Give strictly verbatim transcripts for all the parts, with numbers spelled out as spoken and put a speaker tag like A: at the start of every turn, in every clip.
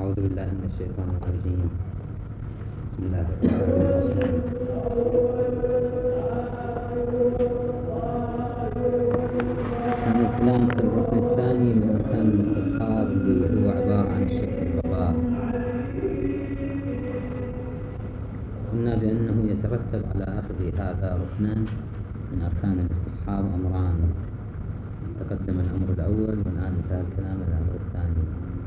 A: أعوذ بالله من الشيطان الرجيم. بسم الله الرحمن الرحيم. كان الكلام في الركن الثاني من أركان الاستصحاب اللي هو عبارة عن الشك في البقاء. قلنا بأنه يترتب على أخذ هذا ركنا من أركان الاستصحاب أمران، تقدم الأمر الأول والآن انتهى الكلام على الأمر الثاني.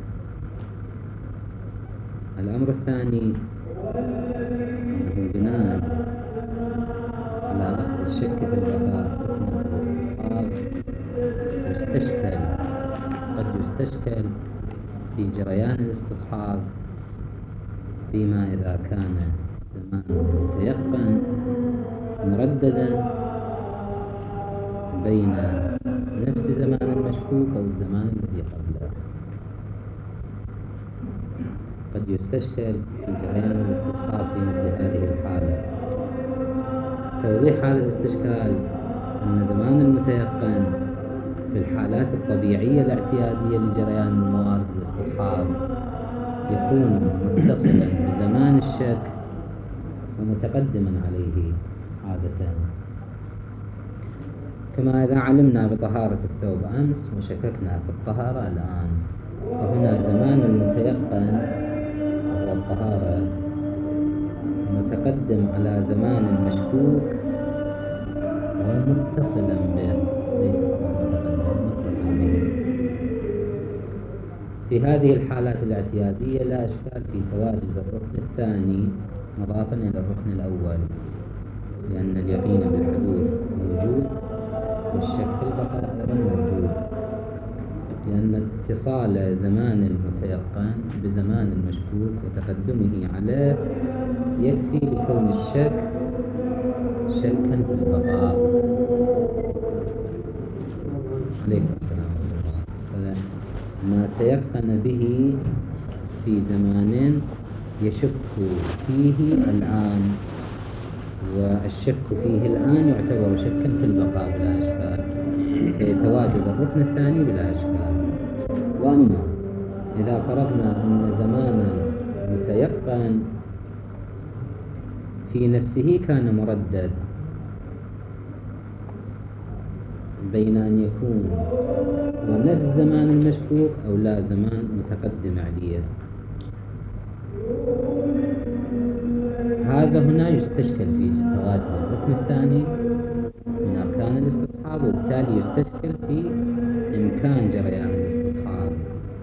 A: الأمر الثاني أنه بناء على أخذ الشك في البقاء ركنا في الاستصحاب يستشكل قد يستشكل في جريان الاستصحاب فيما إذا كان زمان متيقن مرددا بين نفس زمان المشكوك أو الزمان الذي قبله. قد يستشكل في جريان الاستصحاب في مثل هذه الحالة. توضيح هذا الاستشكال أن زمان المتيقن في الحالات الطبيعية الاعتيادية لجريان الموارد الاستصحاب يكون متصلا بزمان الشك ومتقدما عليه عادة، كما إذا علمنا بطهارة الثوب أمس وشككنا في الطهارة الآن، فهنا زمان المتيقن وهو الطهارة متقدم على زمان المشكوك ومتصلا به، ليس فقط متقدم، متصل به. في هذه الحالات الاعتيادية لا إشكال في تواجد الركن الثاني مضافا إلى الركن الأول، لأن اليقين بالحدوث موجود والشك في البقاء أيضا موجود، لأن اتصال زمان المتيقن بزمان المشكوك وتقدمه عليه يكفي لكون الشك شكا في البقاء. عليكم السلام ورحمة الله. فما تيقن به في زمان يشك فيه الآن، والشك فيه الآن يعتبر شكا في البقاء بلا إشكال، فيتواجد الركن الثاني بلا إشكال. وأما إذا فرضنا أن زمان المتيقن في نفسه كان مردد بين أن يكون ونفس زمان المشكوك أو لا زمان متقدم عليه، هذا هنا يستشكل في تواجد الركن الثاني من أركان الاستصحاب، وبالتالي يستشكل في إمكان جريان الاستصحاب.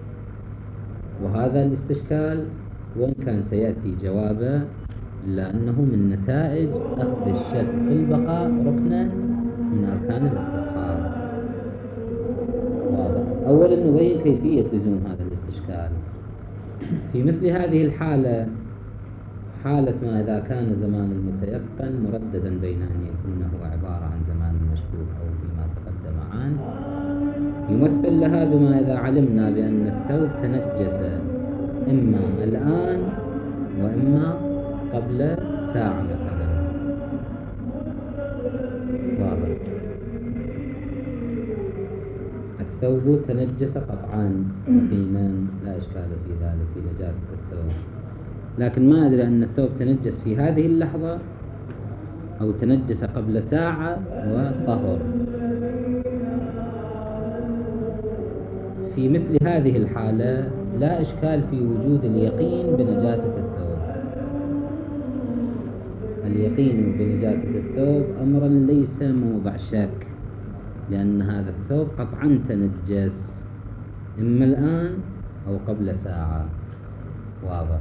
A: وهذا الاستشكال وإن كان سيأتي جوابه إلا أنه من نتائج أخذ الشك في البقاء ركنا من أركان الاستصحاب. واضح. أولا نبين كيفية لزوم هذا الاستشكال. في مثل هذه الحالة، حالة ما إذا كان زمان المتيقن مرددا بين أن يكون هو عبارة عن زمان المشكوك أو فيما تقدم عنه، يمثل لها بما إذا علمنا بأن الثوب تنجس إما الآن وإما قبل ساعة مثلا. واضح. الثوب تنجس قطعا يقينا لا إشكال في ذلك في نجاسة الثوب، لكن ما أدري أن الثوب تنجس في هذه اللحظة أو تنجس قبل ساعة وطهر. في مثل هذه الحالة لا إشكال في وجود اليقين بنجاسة الثوب. اليقين بنجاسة الثوب أمرا ليس موضع شك، لأن هذا الثوب قطعا تنجس إما الآن أو قبل ساعة. واضح.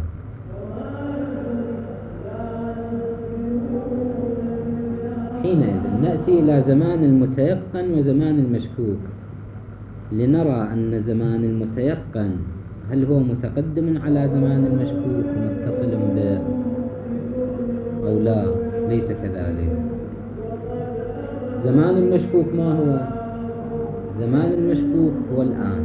A: حينئذ نأتي إلى زمان المتيقن وزمان المشكوك لنرى أن زمان المتيقن هل هو متقدم على زمان المشكوك ومتصل به أو لا، ليس كذلك. زمان المشكوك ما هو؟ زمان المشكوك هو الآن.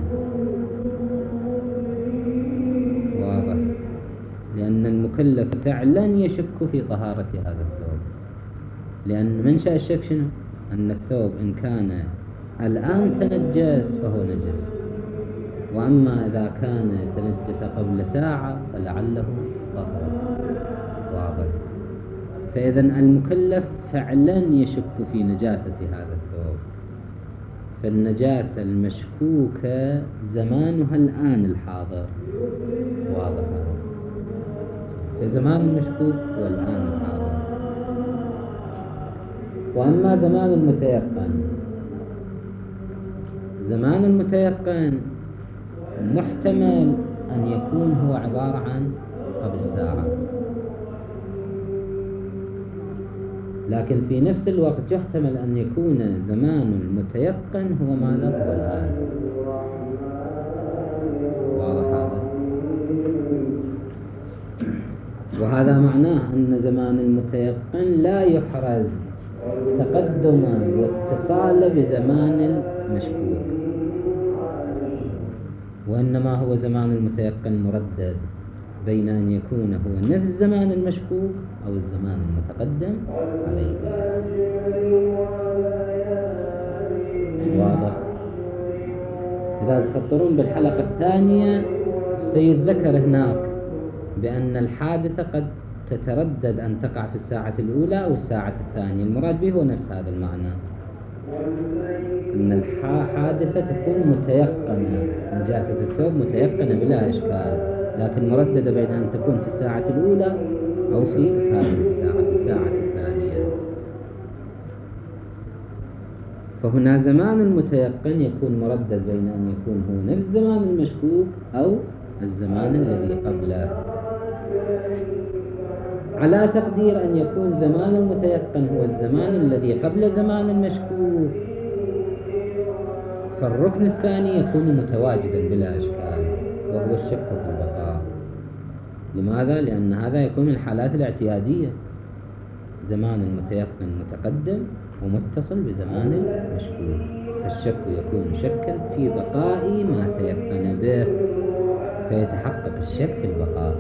A: واضح. لأن المكلف فعلا يشك في طهارة هذا الثوب، لأن منشأ الشك شنو؟ أن الثوب إن كان الآن تنجس فهو نجس، وأما إذا كان تنجس نجس قبل ساعة فلعله طهر. واضح. فإذا المكلف فعلا يشك في نجاسة هذا الثوب، فالنجاسة المشكوكة زمانها الآن الحاضر. واضح هذا. فزمان المشكوك هو الآن الحاضر. وأما زمان المتيقن، زمان المتيقن محتمل أن يكون هو عبارة عن قبل ساعة، لكن في نفس الوقت يحتمل أن يكون زمان المتيقن هو ماذا؟ هو الآن. واضح هذا. وهذا معناه أن زمان المتيقن لا يحرز تقدما واتصالا بزمان المشكوك، وإنما هو زمان المتيقن مردد بين أن يكون هو نفس زمان المشكوك أو الزمان المتقدم عليه. واضح. إذا تفطرون بالحلقة الثانية، السيد ذكر هناك بأن الحادثة قد تتردد أن تقع في الساعة الأولى أو الساعة الثانية. المراد به هو نفس هذا المعنى، أن الحادثة تكون متيقنة، نجاسة الثوب متيقنة بلا إشكال، لكن مرددة بين أن تكون في الساعة الأولى أو في هذه الساعة، في الساعة الثانية. فهنا زمان المتيقن يكون مردد بين أن يكون هو نفس زمان المشكوك أو الزمان الذي قبله، على تقدير أن يكون زمان المتيقن هو الزمان الذي قبل زمان المشكوك، فالركن الثاني يكون متواجدا بلا إشكال، وهو الشك في البقاء. لماذا؟ لأن هذا يكون من الحالات الاعتيادية، زمان المتيقن متقدم ومتصل بزمان المشكوك، فالشك يكون شكا في بقاء ما تيقن به، فيتحقق الشك في البقاء.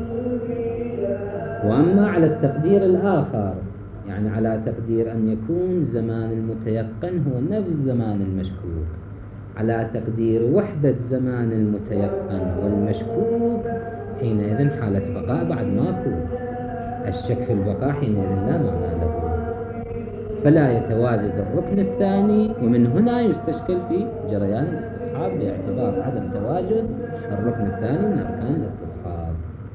A: وأما على التقدير الآخر، يعني على تقدير أن يكون زمان المتيقن هو نفس زمان المشكوك، على تقدير وحدة زمان المتيقن والمشكوك، حينئذ حالة بقاء بعد ماكو، الشك في البقاء حينئذ لا معنى له، فلا يتواجد الركن الثاني. ومن هنا يستشكل في جريان الاستصحاب باعتبار عدم تواجد الركن الثاني من أركان الاستصحاب.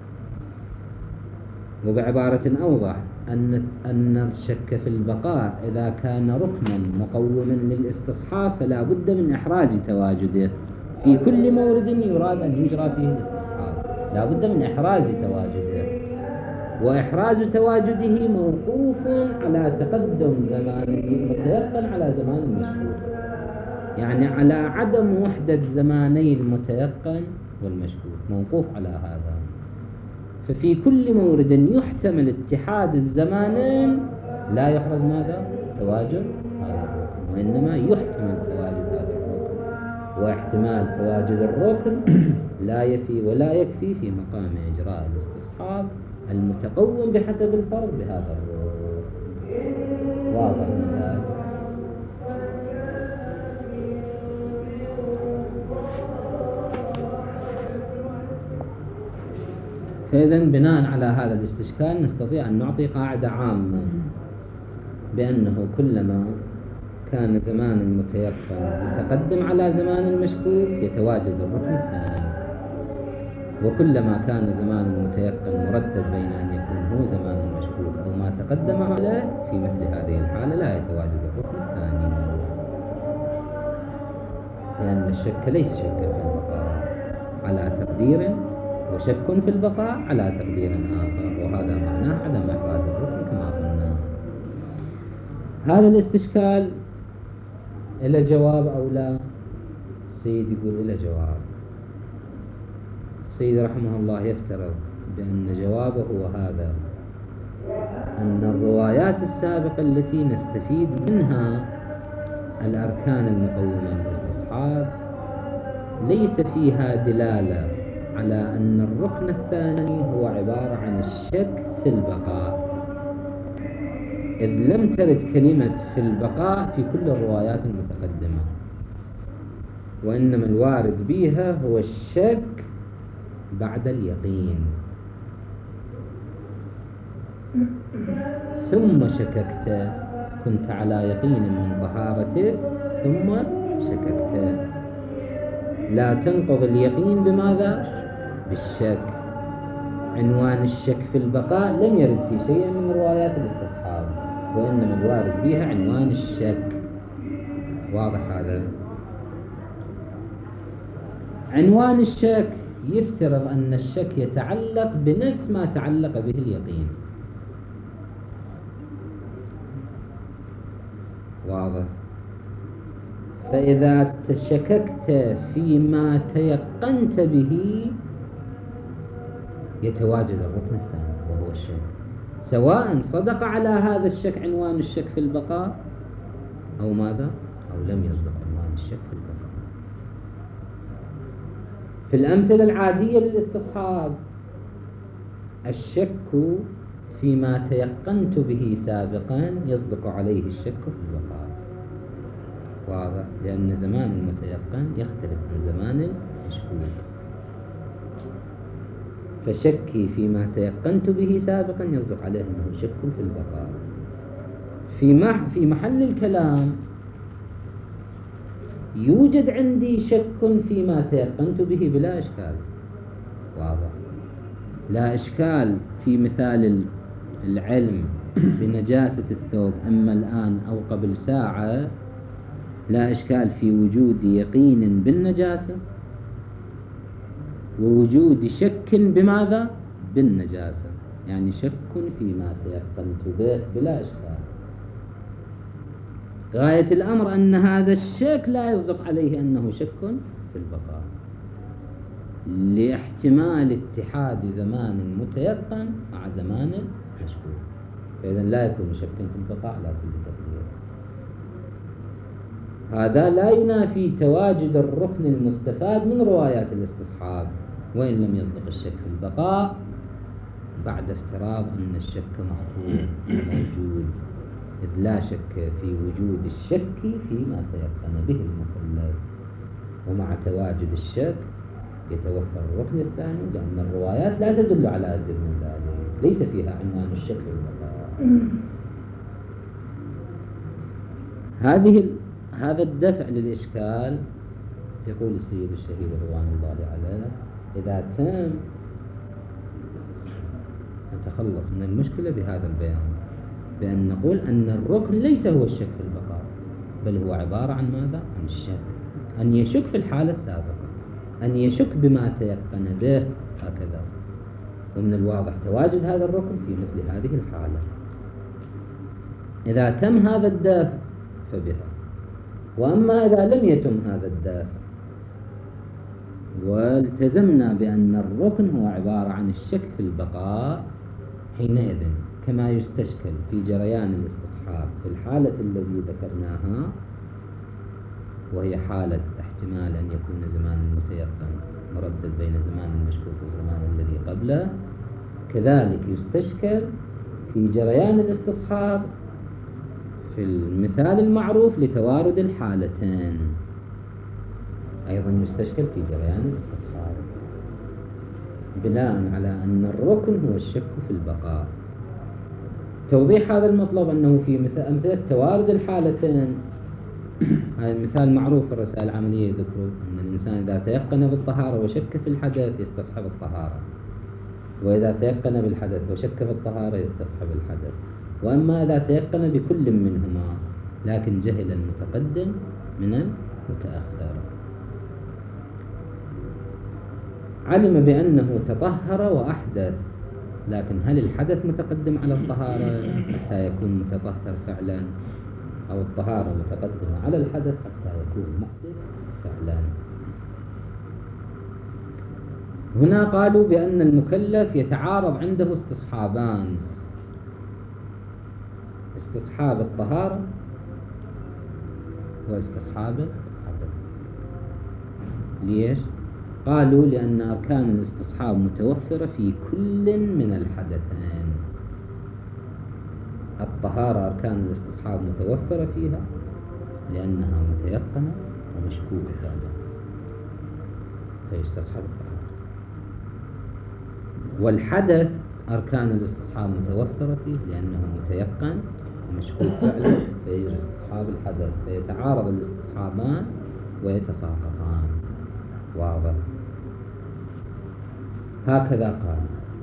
A: وبعبارة أوضح، أن أن الشك في البقاء إذا كان ركنا مقوما للاستصحاب فلا بد من إحراز تواجده في كل مورد يراد أن يجرى فيه الاستصحاب، لا بد من إحراز تواجده، وإحراز تواجده موقوف على تقدم زمان المتيقن على زمان المشكوك، يعني على عدم وحدة زماني المتيقن والمشكوك، موقوف على هذا. ففي كل مورد يحتمل اتحاد الزمانين لا يحرز ماذا؟ تواجد هذا الركن، وإنما يحتمل تواجد هذا الركن، واحتمال تواجد الركن لا يفي ولا يكفي في مقام إجراء الاستصحاب المتقوم بحسب الفرض بهذا الركن. واضح المثال؟ فإذا بناء على هذا الاستشكال نستطيع أن نعطي قاعدة عامة بأنه كلما كان زمان المتيقن يتقدم على زمان المشكوك يتواجد الركن الثاني، وكلما كان زمان المتيقن مردد بين أن يكون هو زمان المشكوك أو ما تقدم عليه، في مثل هذه الحالة لا يتواجد الركن الثاني، لأن الشك ليس شكا في البقاء على تقدير، وشك في البقاء على تقدير آخر، وهذا معناه عدم إحراز الركن كما قلنا. هذا الاستشكال إلى جواب أو لا؟ السيد يقول إلى جواب. السيد رحمه الله يفترض بأن جوابه هو هذا، أن الروايات السابقة التي نستفيد منها الأركان المقومة للاستصحاب ليس فيها دلالة على أن الركن الثاني هو عبارة عن الشك في البقاء، إذ لم ترد كلمة في البقاء في كل الروايات المتقدمة، وإنما الوارد بها هو الشك بعد اليقين. ثم شككت، كنت على يقين من طهارته ثم شككت. لا تنقض اليقين بماذا؟ بالشك. عنوان الشك في البقاء لم يرد في شيء من روايات الاستصحاب، وإنما الوارد بها عنوان الشك. واضح هذا؟ عنوان الشك يفترض أن الشك يتعلق بنفس ما تعلق به اليقين. واضح؟ فإذا تشككت فيما تيقنت به يتواجد الركن الثاني وهو الشك، سواء صدق على هذا الشك عنوان الشك في البقاء أو ماذا؟ أو لم يصدق عنوان الشك في البقاء. في الأمثلة العادية للاستصحاب الشك فيما تيقنت به سابقا يصدق عليه الشك في البقاء. واضح؟ لأن زمان المتيقن يختلف عن زمان المشكوك. فشكي فيما تيقنت به سابقا يصدق عليه أنه شك في البقاء. في في محل الكلام يوجد عندي شك فيما تيقنت به بلا إشكال. واضح؟ لا إشكال في مثال العلم بنجاسة الثوب إما الآن أو قبل ساعة، لا إشكال في وجود يقين بالنجاسة ووجود شك بماذا؟ بالنجاسة، يعني شك فيما تيقنت به بلا إشكال. غاية الأمر أن هذا الشك لا يصدق عليه أنه شك في البقاء، لاحتمال اتحاد زمان متيقن مع زمان مشكوك، فإذا لا يكون شكا في البقاء على كل تقدير. هذا لا ينافي تواجد الركن المستفاد من روايات الاستصحاب وإن لم يصدق الشك في البقاء، بعد افتراض أن الشك محفوظ موجود، إذ لا شك في وجود الشك فيما تيقن به المكلف. ومع تواجد الشك يتوفر الركن الثاني، لأن الروايات لا تدل على أزيد من ذلك، ليس فيها عنوان الشك في البقاء. هذه هذا الدفع للإشكال يقول السيد الشهيد رضوان الله عليه: إذا تم نتخلص من المشكلة بهذا البيان، بأن نقول أن الركن ليس هو الشك في البقاء، بل هو عبارة عن ماذا؟ عن الشك، أن يشك في الحالة السابقة، أن يشك بما تيقن به هكذا. ومن الواضح تواجد هذا الركن في مثل هذه الحالة. إذا تم هذا الدافع فبها، وأما إذا لم يتم هذا الدافع والتزمنا بأن الركن هو عبارة عن الشك في البقاء، حينئذ كما يستشكل في جريان الاستصحاب في الحالة التي ذكرناها، وهي حالة احتمال أن يكون زمان المتيقن مردد بين زمان المشكوك والزمان الذي قبله، كذلك يستشكل في جريان الاستصحاب في المثال المعروف لتوارد الحالتين، أيضا يستشكل في جريان الاستصحاب بناء على أن الركن هو الشك في البقاء. توضيح هذا المطلب أنه في مثال توارد الحالتين، هذا المثال معروف في الرسائل العملية، ذكروا أن الإنسان إذا تيقن بالطهارة وشك في الحدث يستصحب الطهارة، وإذا تيقن بالحدث وشك في الطهارة يستصحب الحدث. وأما إذا تيقن بكل منهما لكن جهل المتقدم من المتأخر، علم بأنه تطهر وأحدث، لكن هل الحدث متقدم على الطهارة حتى يكون متطهر فعلا، أو الطهارة متقدمة على الحدث حتى يكون محدث فعلا؟ هنا قالوا بأن المكلف يتعارض عنده استصحابان: استصحاب الطهارة واستصحاب الحدث. ليش؟ قالوا لأن أركان الاستصحاب متوفرة في كل من الحدثين. الطهارة أركان الاستصحاب متوفرة فيها لأنها متيقنة ومشكوكة فعلا، فيستصحب الطهارة. والحدث أركان الاستصحاب متوفرة فيه لأنه متيقن ومشكوك فعله، فيجري استصحاب الحدث، فيتعارض الاستصحابان ويتساقطان. واضح؟ هكذا قال.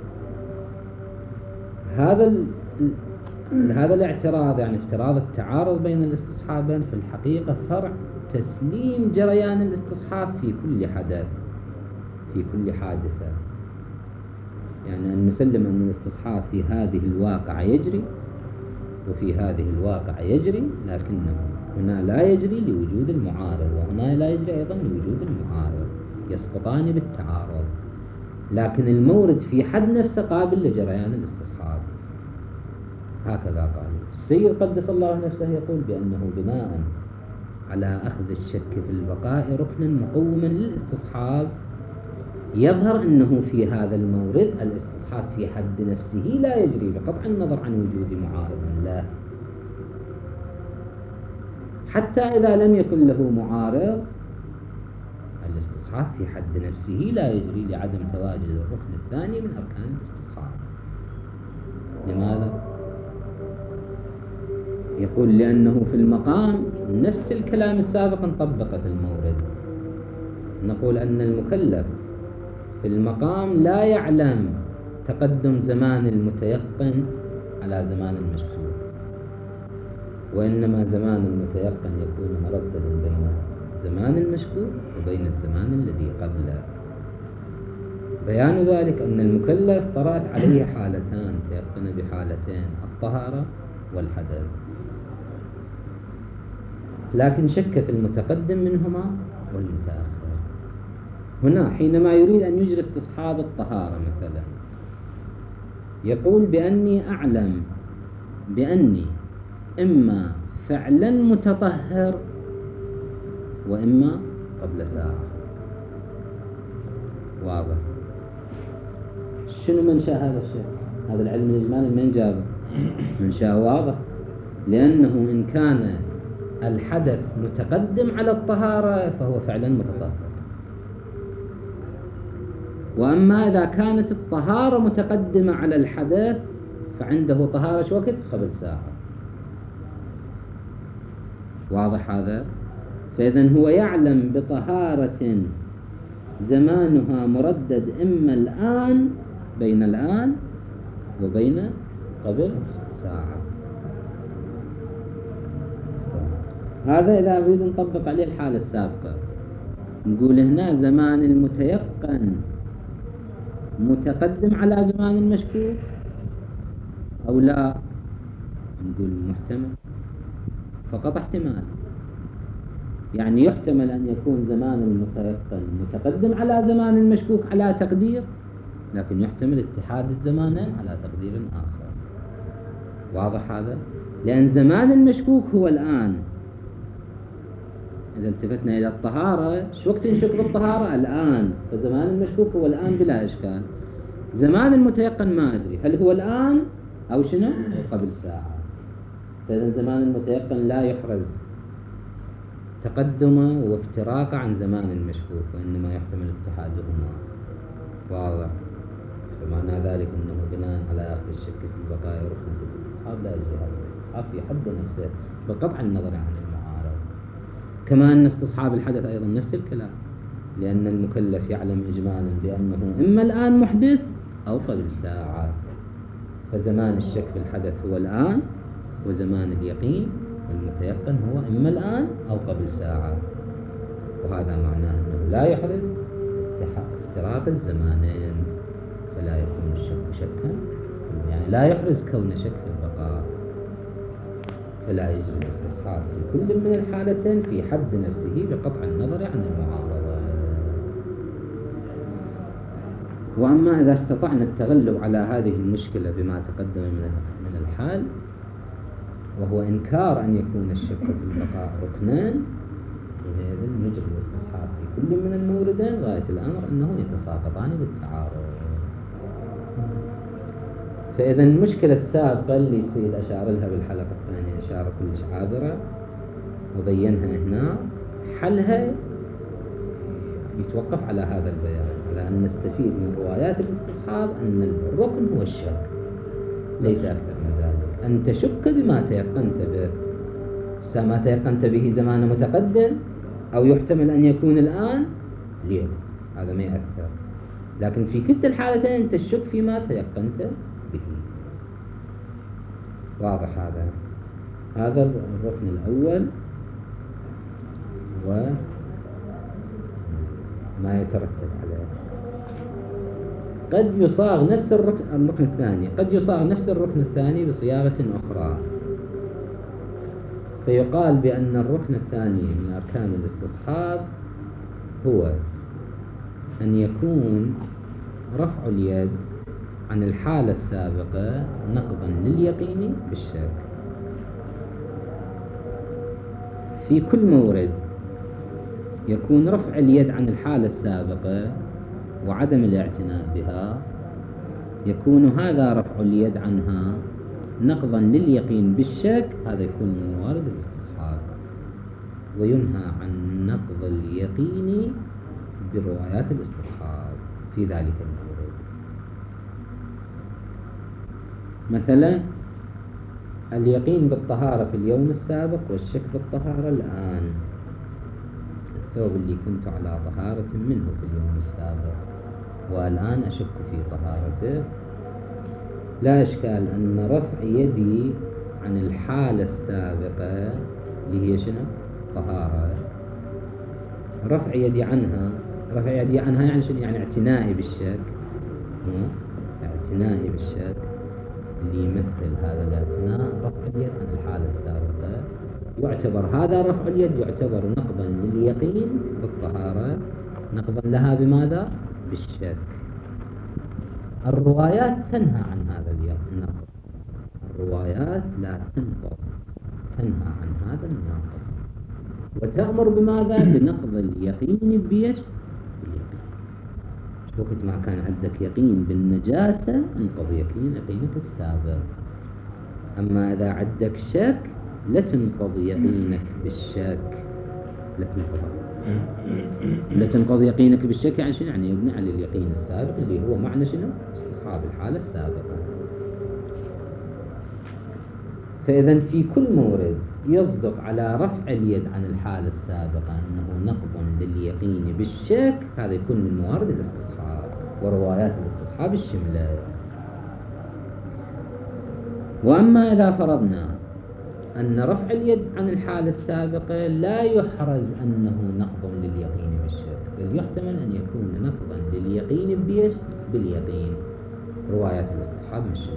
A: هذا ال... هذا الاعتراض، يعني افتراض التعارض بين الاستصحابين، في الحقيقة فرع تسليم جريان الاستصحاب في كل حدث، في كل حادثة. يعني أن نسلم أن الاستصحاب في هذه الواقعة يجري وفي هذه الواقعة يجري، لكنه هنا لا يجري لوجود المعارض، وهنا لا يجري أيضا لوجود المعارض، يسقطان بالتعارض. لكن المورد في حد نفسه قابل لجريان الاستصحاب. هكذا قال السيد قدس الله نفسه، يقول بأنه بناء على أخذ الشك في البقاء ركنا مقوما للاستصحاب، يظهر أنه في هذا المورد الاستصحاب في حد نفسه لا يجري بقطع النظر عن وجود معارض له، حتى إذا لم يكن له معارض الاستصحاب في حد نفسه لا يجري لعدم تواجد الركن الثاني من أركان الاستصحاب. لماذا؟ يقول لأنه في المقام نفس الكلام السابق نطبق في المورد. نقول أن المكلف في المقام لا يعلم تقدم زمان المتيقن على زمان المشكوك، وإنما زمان المتيقن يكون مرددا بين زمان المشكوك وبين الزمان الذي قبله. بيان ذلك أن المكلف طرأت عليه حالتان، تيقن بحالتين، الطهارة والحدث، لكن شك في المتقدم منهما والمتأخر. هنا حينما يريد أن يجري استصحاب الطهارة مثلا، يقول بأني أعلم بأني إما فعلا متطهر وإما قبل ساعة. واضح؟ شنو منشأ هذا الشيء؟ هذا العلم الإجمالي من جابه؟ منشأ واضح، لأنه إن كان الحدث متقدم على الطهارة فهو فعلا متطهر، وأما إذا كانت الطهارة متقدمة على الحدث فعنده طهارة شو وقت؟ قبل ساعة. واضح هذا؟ فإذن هو يعلم بطهارة زمانها مردد إما الآن، بين الآن وبين قبل ساعة. هذا إذا نريد نطبق عليه الحالة السابقة، نقول هنا زمان المتيقن متقدم على زمان المشكوك أو لا؟ نقول محتمل، فقط احتمال. يعني يحتمل أن يكون زمان المتيقن متقدم على زمان المشكوك على تقدير، لكن يحتمل اتحاد الزمانين على تقدير آخر. واضح هذا؟ لأن زمان المشكوك هو الآن. إذا التفتنا إلى الطهارة، شو وقت نشك بالطهارة؟ الآن، فزمان المشكوك هو الآن بلا إشكال. زمان المتيقن ما أدري هل هو الآن أو شنو؟ أو قبل ساعة. فإذا زمان المتيقن لا يحرز تقدمه وافتراقه عن زمان المشكوك، وإنما يحتمل اتحادهما. واضح؟ فمعنى ذلك أنه بناء على أخذ الشك في البقاء ركن في الاستصحاب لا يجري هذا الاستصحاب في حد نفسه بقطع النظر عن المعارض. كما أن استصحاب الحدث أيضا نفس الكلام، لأن المكلف يعلم إجمالا بأنه إما الآن محدث أو قبل ساعة، فزمان الشك في الحدث هو الآن، وزمان اليقين المتيقن هو إما الآن أو قبل ساعة. وهذا معناه أنه لا يحرز افتراق الزمانين، فلا يكون الشك شكا، يعني لا يحرز كون شك في البقاء، فلا يجري الاستصحاب في كل من الحالتين في حد نفسه بقطع النظر عن المعارضة. وأما إذا استطعنا التغلب على هذه المشكلة بما تقدم من الحال، وهو إنكار أن يكون الشك في البقاء ركنان، وهذا نجري الاستصحاب في كل من الموردين غاية الأمر أنه يتساقطان بالتعارض. فإذا المشكلة السابقة اللي سيد أشار لها بالحلقة الثانية إشارة كلش عابرة وبينها هنا، حلها يتوقف على هذا البيان، على على أن نستفيد من روايات الاستصحاب أن الركن هو الشك، ليس أكثر من ذلك. أن تشك بما تيقنت به، ما تيقنت به زمان متقدم أو يحتمل أن يكون الآن ليكن، هذا ما يأثر. لكن في كلتا الحالتين تشك فيما تيقنت به. واضح هذا؟ هذا الركن الأول وما يترتب عليه. قد يصاغ نفس الركن, الركن الثاني قد يصاغ نفس الركن الثاني بصياغة أخرى، فيقال بأن الركن الثاني من أركان الاستصحاب هو أن يكون رفع اليد عن الحالة السابقة نقضا لليقين بالشك. في كل مورد يكون رفع اليد عن الحالة السابقة وعدم الاعتناء بها، يكون هذا رفع اليد عنها نقضا لليقين بالشك، هذا يكون من موارد الاستصحاب. وينهى عن نقض اليقين بروايات الاستصحاب في ذلك المورد. مثلا اليقين بالطهارة في اليوم السابق والشك بالطهارة الآن. الثوب اللي كنت على طهارة منه في اليوم السابق والآن أشك في طهارته، لا إشكال أن رفع يدي عن الحالة السابقة اللي هي شنو؟ طهارة. رفع يدي عنها، رفع يدي عنها يعني شنو؟ يعني اعتنائي بالشك، اعتنائي بالشك اللي يمثل هذا الاعتناء رفع اليد عن الحالة السابقة، يعتبر هذا رفع اليد يعتبر نقضا لليقين بالطهارة، نقضا لها بماذا؟ بالشك. الروايات تنهى عن هذا النقض، الروايات لا تنقض، تنهى عن هذا النقض وتأمر بماذا؟ بنقض اليقين بيش؟ وقت ما كان عندك يقين بالنجاسة انقض يقين يقينك السابق. أما إذا عندك شك لا تنقض يقينك بالشك، لا تنقض لا تنقض يقينك بالشك يعني شنو؟ يعني يبني على اليقين السابق اللي هو معنى شنو؟ استصحاب الحالة السابقة. فإذا في كل مورد يصدق على رفع اليد عن الحالة السابقة أنه نقض لليقين بالشك، هذا يكون من موارد الاستصحاب وروايات الاستصحاب الشملة. وأما إذا فرضنا أن رفع اليد عن الحالة السابقة لا يحرز أنه نقض لليقين بالشك، بل يحتمل أن يكون نقضا لليقين بيش؟ باليقين، روايات الاستصحاب الشملة.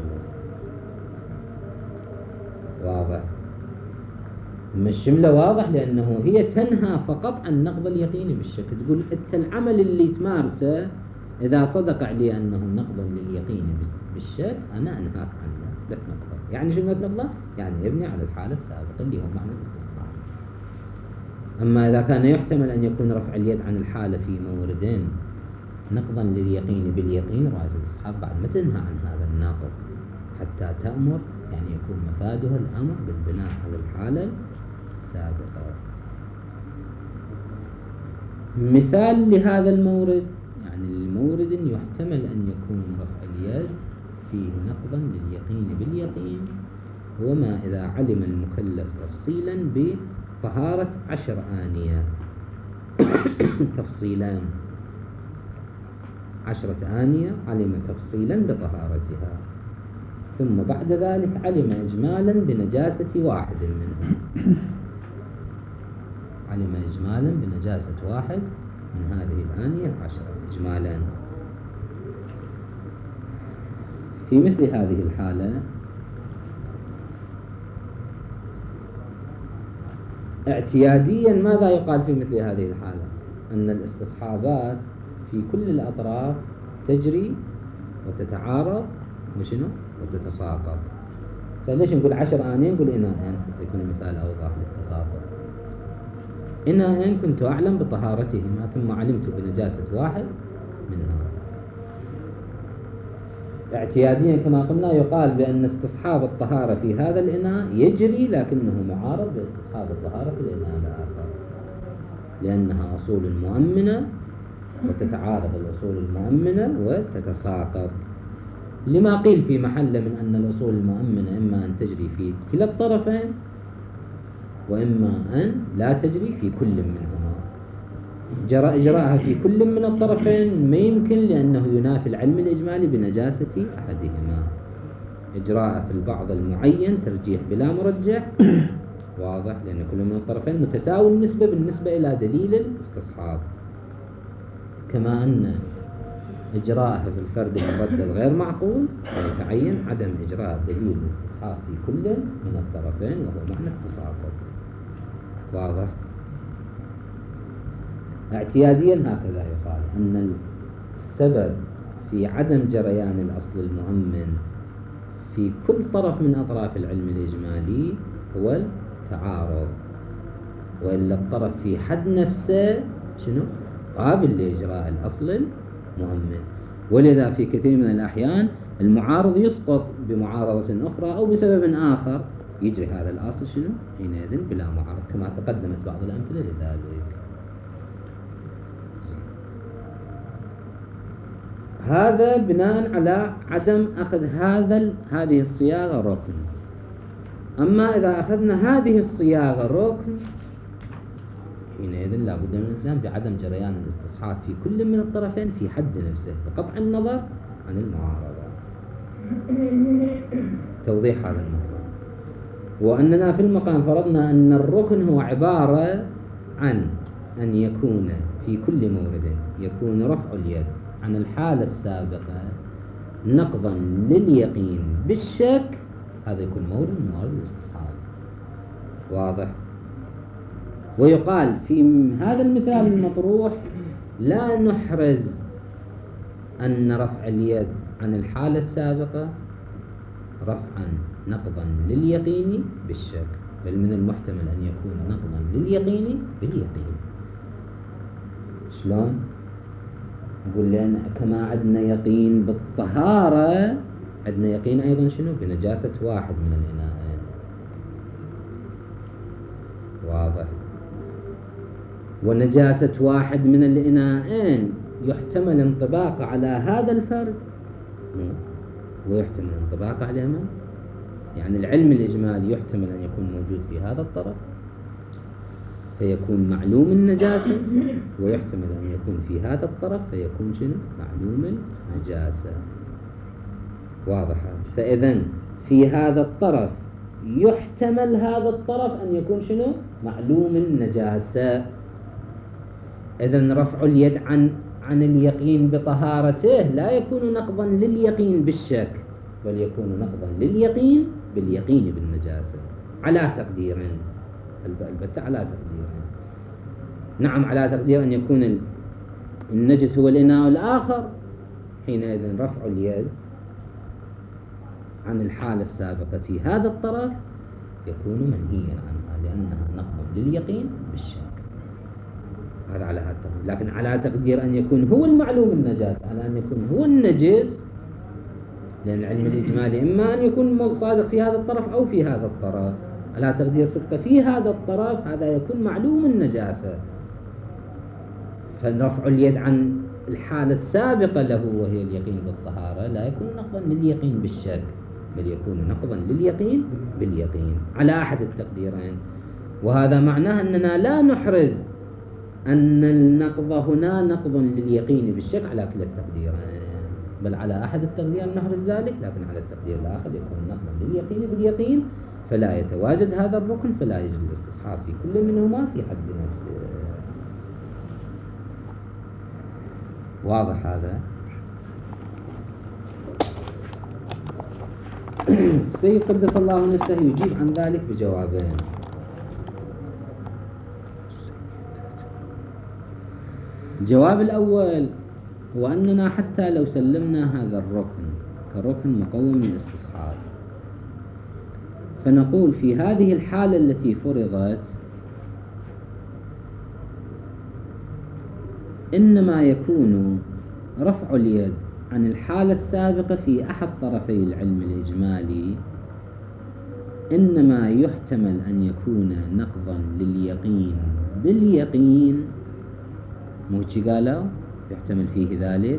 A: واضح؟ أما الشملة واضح لأنه هي تنهى فقط عن نقض اليقين بالشك. تقول أنت العمل اللي تمارسه إذا صدق عليه أنه نقض لليقين بالشك أنا أنهاك عنه، لا تنقضه. يعني شنو تنقضه؟ يعني يبني على الحالة السابقة اللي هو معنى الاستصحاب. أما إذا كان يحتمل أن يكون رفع اليد عن الحالة في موردين نقضا لليقين باليقين، رواية الاستصحاب بعد ما تنهى عن هذا الناقض حتى تأمر، يعني يكون مفادها الأمر بالبناء على الحالة السابقة. مثال لهذا المورد، يعني المورد يحتمل أن يكون رفع اليد فيه نقضا لليقين باليقين، وما إذا علم المكلف تفصيلا بطهارة عشر آنية تفصيلان، عشرة آنية علم تفصيلا بطهارتها، ثم بعد ذلك علم إجمالا بنجاسة واحد منها، علم إجمالا بنجاسة واحد من هذه الآنية العشرة إجمالا. في مثل هذه الحالة اعتياديا ماذا يقال في مثل هذه الحالة؟ أن الاستصحابات في كل الأطراف تجري وتتعارض وشنو؟ وتتساقط. ليش نقول عشر آنين؟ نقول إناءين حتى يكون المثال أوضح للتساقط. إناءين كنت أعلم بطهارتهما ثم علمت بنجاسة واحد منها. اعتياديا كما قلنا يقال بأن استصحاب الطهارة في هذا الإناء يجري لكنه معارض باستصحاب الطهارة في الإناء الآخر، لأنها أصول مؤمنة وتتعارض الأصول المؤمنة وتتساقط، لما قيل في محله من أن الأصول المؤمنة إما أن تجري في كلا الطرفين وإما أن لا تجري في كل منهما. جرى إجراءها في كل من الطرفين ما يمكن، لأنه ينافي العلم الإجمالي بنجاسة أحدهما. إجراءها في البعض المعين ترجيح بلا مرجح، واضح، لأن كل من الطرفين متساوي النسبة بالنسبة إلى دليل الاستصحاب. كما أن إجراءها في الفرد المردد غير معقول، ويتعين عدم إجراء دليل الاستصحاب في كل من الطرفين، وهو معنى التساقط، واضح. اعتياديا هكذا يقال أن السبب في عدم جريان الأصل المؤمن في كل طرف من أطراف العلم الإجمالي هو التعارض، وإلا الطرف في حد نفسه شنو؟ قابل لإجراء الأصل المؤمن. ولذا في كثير من الأحيان المعارض يسقط بمعارضة أخرى أو بسبب آخر، يجري هذا الأصل شنو؟ حينئذ بلا معارض، كما تقدمت بعض الأمثلة لذلك. هذا بناء على عدم أخذ هذا هذه الصياغة ركن. أما إذا أخذنا هذه الصياغة ركن، حينئذ لا بد من الالتزام بعدم جريان الاستصحاب في كل من الطرفين في حد نفسه، بقطع النظر عن المعارضة. توضيح هذا المطلب. وأننا في المقام فرضنا أن الركن هو عبارة عن أن يكون في كل مورد يكون رفع اليد عن الحالة السابقة نقضا لليقين بالشك، هذا يكون مورد من موارد الاستصحاب، واضح. ويقال في هذا المثال المطروح لا نحرز أن رفع اليد عن الحالة السابقة رفعا نقضا لليقين بالشك، بل من المحتمل أن يكون نقضا لليقين باليقين. شلون؟ نقول لأن كما عندنا يقين بالطهارة، عندنا يقين أيضا شنو؟ بنجاسة واحد من الإناءين، واضح. ونجاسة واحد من الإناءين يحتمل انطباق على هذا الفرد ويحتمل انطباق على من؟ يعني العلم الإجمالي يحتمل أن يكون موجود في هذا الطرف فيكون معلوم النجاسة، ويحتمل أن يكون في هذا الطرف فيكون شنو؟ معلوم النجاسة، واضح. فإذن في هذا الطرف يحتمل هذا الطرف أن يكون شنو؟ معلوم النجاسة. إذن رفع اليد عن عن اليقين بطهارته لا يكون نقضا لليقين بالشك، بل يكون نقضا لليقين باليقين بالنجاسة، على تقدير البتة، على تقدير نعم، على تقدير أن يكون النجس هو الإناء الآخر، حينئذ رفع اليد عن الحالة السابقة في هذا الطرف يكون منهيا عنها، لأنها نقض لليقين بالشك. هذا على هذا التقدير. لكن على تقدير أن يكون هو المعلوم النجاسة، على أن يكون هو النجس، لأن العلم الإجمالي إما أن يكون صادق في هذا الطرف أو في هذا الطرف، على تقدير صدق في هذا الطرف هذا يكون معلوم النجاسة، فرفع اليد عن الحالة السابقة له وهي اليقين بالطهارة لا يكون نقضا لليقين بالشك، بل يكون نقضا لليقين باليقين، على أحد التقديرين. وهذا معناه أننا لا نحرز أن النقض هنا نقض لليقين بالشك على كلا التقديرين، بل على أحد التقديرين نحرز ذلك، لكن على التقدير الآخر يكون نقضا لليقين باليقين، فلا يتواجد هذا الركن، فلا يجري الاستصحاب في كل منهما في حد نفسه. واضح هذا؟ السيد قدس الله نفسه يجيب عن ذلك بجوابين. الجواب الأول هو أننا حتى لو سلمنا هذا الركن كركن مقوم للاستصحاب، فنقول في هذه الحالة التي فرضت إنما يكون رفع اليد عن الحالة السابقة في أحد طرفي العلم الإجمالي إنما يحتمل أن يكون نقضا لليقين باليقين، مو شي قالوا؟ يحتمل فيه ذلك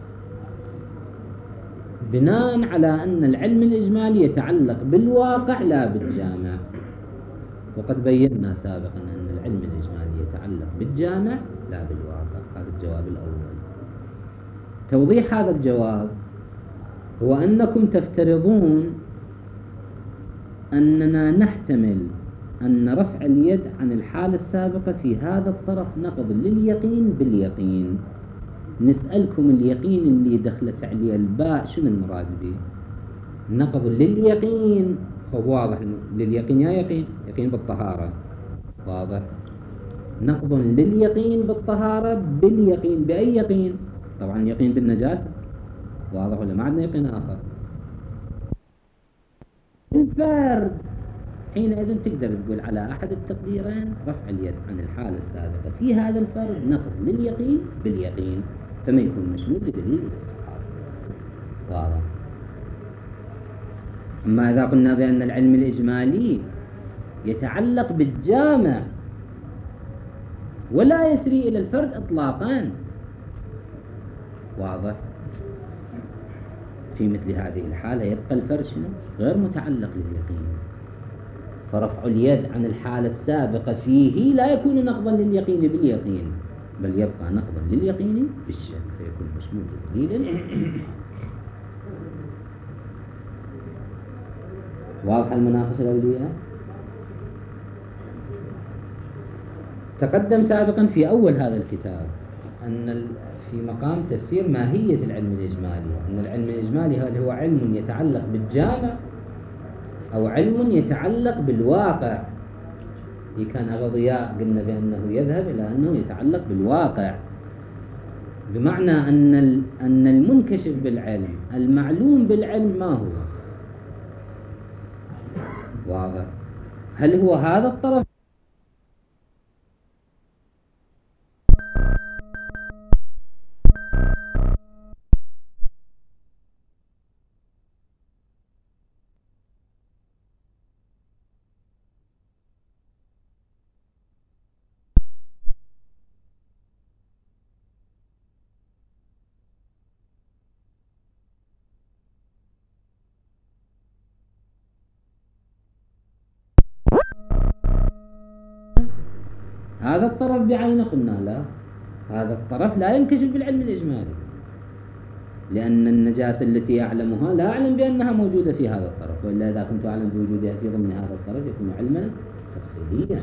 A: بناء على أن العلم الإجمالي يتعلق بالواقع لا بالجامع. وقد بينا سابقا أن العلم الإجمالي يتعلق بالجامع لا بالواقع. هذا الجواب الأول. توضيح هذا الجواب هو أنكم تفترضون أننا نحتمل أن رفع اليد عن الحالة السابقة في هذا الطرف نقض لليقين باليقين. نسألكم اليقين اللي دخلت عليه الباء شنو المراد به؟ نقض لليقين. واضح لليقين يا يقين يقين بالطهارة. واضح. نقض لليقين بالطهارة باليقين. بأي يقين؟ طبعا يقين بالنجاسة. واضح ولا ما عندنا يقين آخر؟ الفرد حينئذ تقدر تقول على أحد التقديرين رفع اليد عن الحالة السابقة في هذا الفرد نقض لليقين باليقين، فما يكون مشمول لدليل الاستصحاب. واضح. أما إذا قلنا بأن العلم الإجمالي يتعلق بالجامع ولا يسري إلى الفرد إطلاقا، واضح، في مثل هذه الحالة يبقى الفرد شنو؟ غير متعلق لليقين. فرفع اليد عن الحالة السابقة فيه لا يكون نقضا لليقين باليقين، بل يبقى نقضا لليقين بالشك، فيكون مشمول بدليل. واضحة المناقشة الأولية؟ تقدم سابقا في أول هذا الكتاب أن في مقام تفسير ماهية العلم الإجمالي أن العلم الإجمالي هل هو علم يتعلق بالجامع أو علم يتعلق بالواقع. إذا كان أغضياء قلنا بأنه يذهب إلى أنه يتعلق بالواقع، بمعنى أن أن المنكشف بالعلم المعلوم بالعلم ما هو؟ واضح. هل هو هذا الطرف هذا الطرف بعينه؟ قلنا لا، هذا الطرف لا ينكشف بالعلم الإجمالي، لأن النجاسة التي يعلمها لا أعلم بأنها موجودة في هذا الطرف، وإلا إذا كنت أعلم بوجودها في ضمن هذا الطرف يكون علما تفصيليا.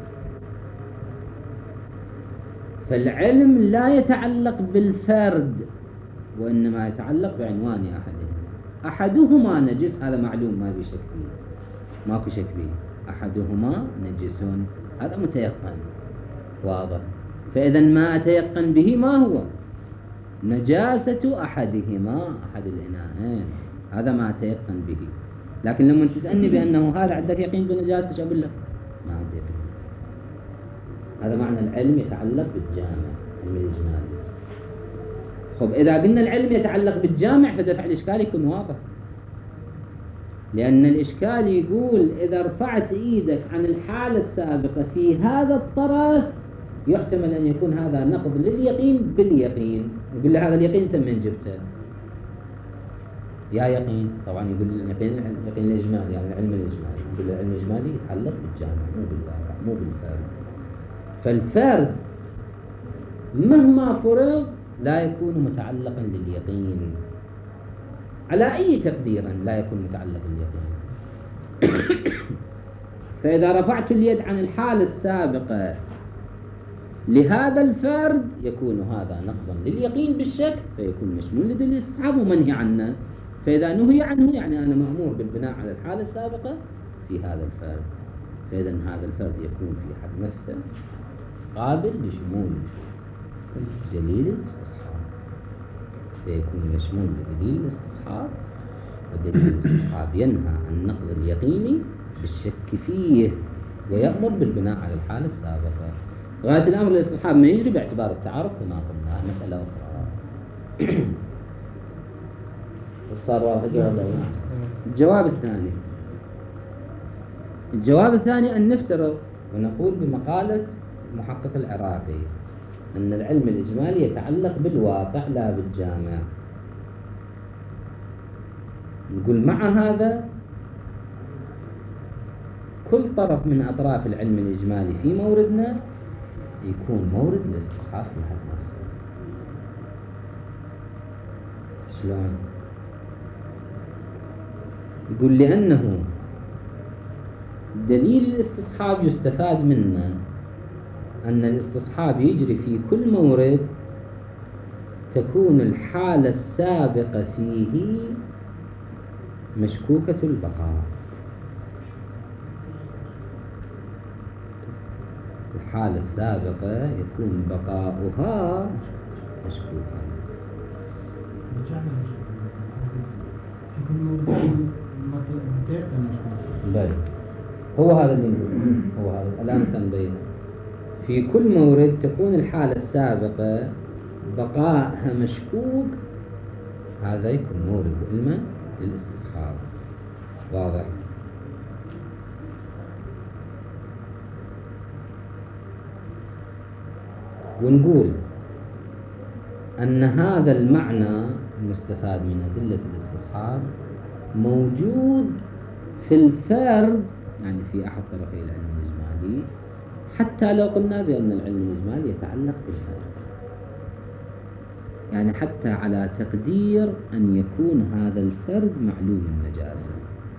A: فالعلم لا يتعلق بالفرد وإنما يتعلق بعنوان أحدهما. أحدهما نجس، هذا معلوم ما في شك فيه، ماكو شك فيه. أحدهما نجس، هذا متيقن. واضح. فإذا ما أتيقن به ما هو؟ نجاسة أحدهما، أحد الإناءين، هذا ما أتيقن به. لكن لما تسألني بأنه هذا عندك يقين بنجاسة، شو أقول لك؟ ما عندي يقين. هذا معنى العلم يتعلق بالجامع، علم الإجمالي. خب إذا قلنا العلم يتعلق بالجامع فدفع الإشكال يكون واضح، لأن الإشكال يقول إذا رفعت إيدك عن الحالة السابقة في هذا الطرف يحتمل أن يكون هذا نقض لليقين باليقين. يقول له هذا اليقين أنت من جبته؟ يا يقين طبعا يقول اليقين اليقين الإجمالي، يعني العلم الإجمالي. يقول له العلم الإجمالي يتعلق بالجامع مو بالواقع مو بالفرد. فالفرد مهما فرض لا يكون متعلقا لليقين على أي تقدير، لا يكون متعلق باليقين. فإذا رفعت اليد عن الحالة السابقة لهذا الفرد يكون هذا نقضا لليقين بالشك، فيكون مشمول لدليل الاستصحاب ومنهي عنه. فإذا نهي عنه يعني أنا مأمور بالبناء على الحالة السابقة في هذا الفرد، فإذا هذا الفرد يكون في حد نفسه قابل لشمول دليل الاستصحاب، فيكون مشمول لدليل الاستصحاب. ودليل الاستصحاب ينهى عن نقض اليقين بالشك فيه ويأمر بالبناء على الحالة السابقة. غاية الأمر الاستصحاب ما يجري باعتبار التعارض كما قلنا، مسألة أخرى. صار واضح الجواب. الجواب الثاني الجواب الثاني أن نفترض ونقول بمقالة المحقق العراقي أن العلم الإجمالي يتعلق بالواقع لا بالجامع. نقول مع هذا كل طرف من أطراف العلم الإجمالي في موردنا يكون مورد الاستصحاب في حد نفسه. شلون؟ يقول لأنه دليل الاستصحاب يستفاد منه أن الاستصحاب يجري في كل مورد تكون الحالة السابقة فيه مشكوكة البقاء. الحالة السابقة يكون بقاؤها مشكوكا.
B: في كل مورد
A: بل هو هذا اللي نقول، هو هذا الآن سنبين. في كل مورد تكون الحالة السابقة بقائها مشكوك، هذا يكون مورد علما للاستصحاب. واضح؟ ونقول أن هذا المعنى المستفاد من أدلة الاستصحاب موجود في الفرد، يعني في أحد طرفي العلم الإجمالي، حتى لو قلنا بأن العلم الإجمالي يتعلق بالفرد، يعني حتى على تقدير أن يكون هذا الفرد معلوم النجاسة.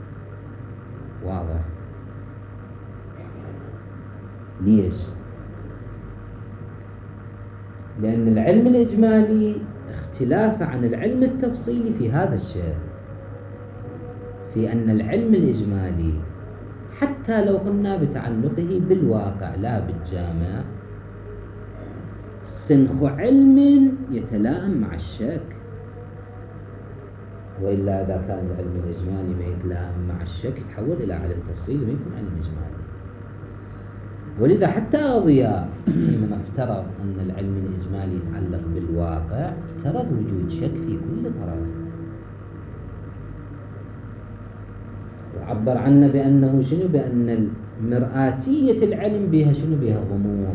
A: واضح؟ ليش؟ لأن العلم الإجمالي اختلاف عن العلم التفصيلي في هذا الشيء، في أن العلم الإجمالي حتى لو قلنا بتعلقه بالواقع لا بالجامع سنخ علم يتلائم مع الشك، وإلا إذا كان العلم الإجمالي ما يتلائم مع الشك يتحول إلى علم تفصيلي ويكون علم إجمالي. ولذا حتى أضياء حينما افترض أن العلم الإجمالي يتعلق بالواقع افترض وجود شك في كل طرف، وعبر عنه بأنه شنو؟ بأن مرآتية العلم بها شنو؟ بها غموض.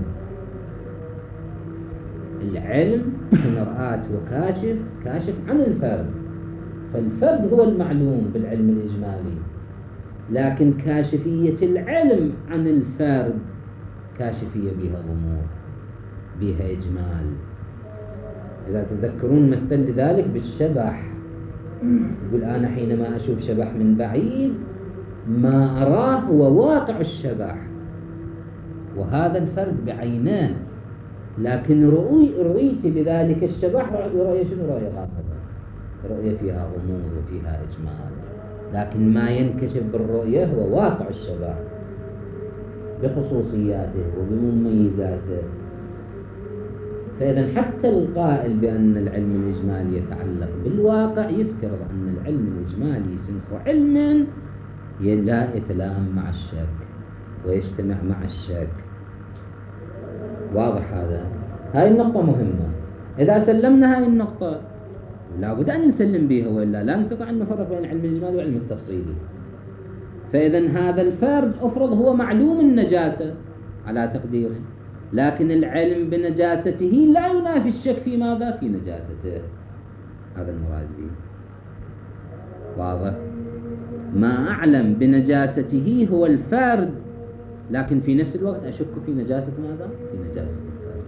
A: العلم مرآة وكاشف، كاشف عن الفرد، فالفرد هو المعلوم بالعلم الإجمالي، لكن كاشفية العلم عن الفرد كاشفية بها غموض، بها إجمال. إذا تذكرون مثل لذلك بالشبح، يقول أنا حينما أشوف شبح من بعيد ما أراه هو واقع الشبح وهذا الفرد بعينان، لكن رؤي رؤيتي لذلك الشبح رؤية شنو؟ رؤية غامضة، رؤية فيها غموض وفيها إجمال، لكن ما ينكشف بالرؤية هو واقع الشبح بخصوصياته وبمميزاته. فإذا حتى القائل بأن العلم الإجمالي يتعلق بالواقع يفترض أن العلم الإجمالي صنف علم لا يتلائم مع الشك ويجتمع مع الشك. واضح هذا؟ هاي النقطة مهمة. إذا سلمنا هاي النقطة لا بد أن نسلم بها، وإلا لا نستطيع أن نفرق بين العلم الإجمالي والعلم التفصيلي. فإذا هذا الفرد أفرض هو معلوم النجاسة على تقديره، لكن العلم بنجاسته لا ينافي الشك في ماذا؟ في نجاسته. هذا المراد به. واضح؟ ما أعلم بنجاسته هو الفرد، لكن في نفس الوقت أشك في نجاسة ماذا؟ في نجاسة الفرد.